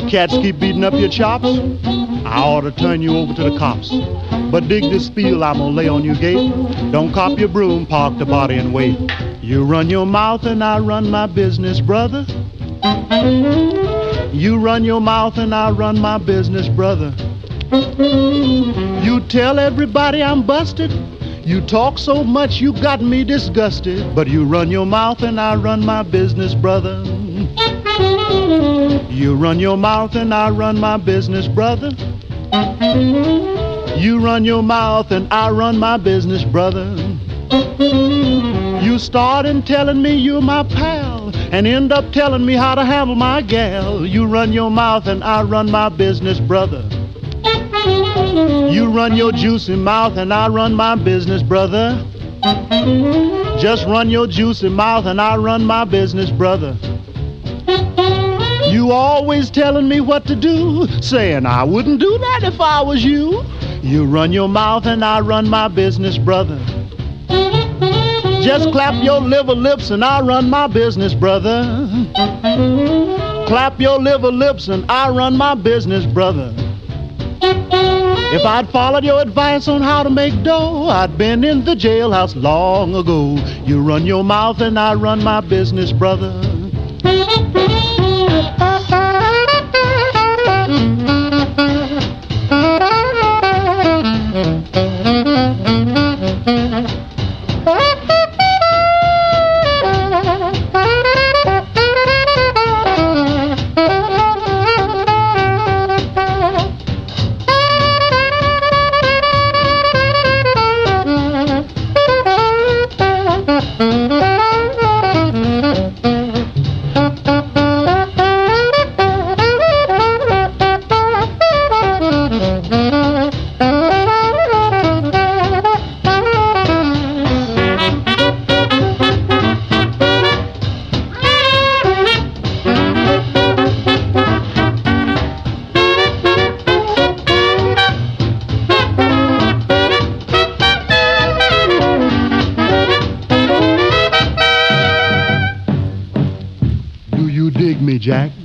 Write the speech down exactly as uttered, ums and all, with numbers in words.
Cats keep beating up your chops, I ought to turn you over to the cops. But dig this spiel I'm gonna lay on your gate. Don't cop your broom, park the body and wait. You run your mouth and I run my business, brother. You run your mouth and I run my business, brother. You tell everybody I'm busted. You talk so much you got me disgusted. But you run your mouth and I run my business, brother. You run your mouth and I run my business, brother. You run your mouth and I run my business, brother. You start in telling me you're my pal and end up telling me how to handle my gal. You run your mouth and I run my business, brother. You run your juicy mouth and I run my business, brother. Just run your juicy mouth and I run my business, brother. You always telling me what to do, saying I wouldn't do that if I was you. You run your mouth and I run my business, brother. Just clap your liver lips and I run my business, brother. Clap your liver lips and I run my business, brother. If I'd followed your advice on how to make dough, I'd been in the jailhouse long ago. You run your mouth and I run my business, brother. Jack?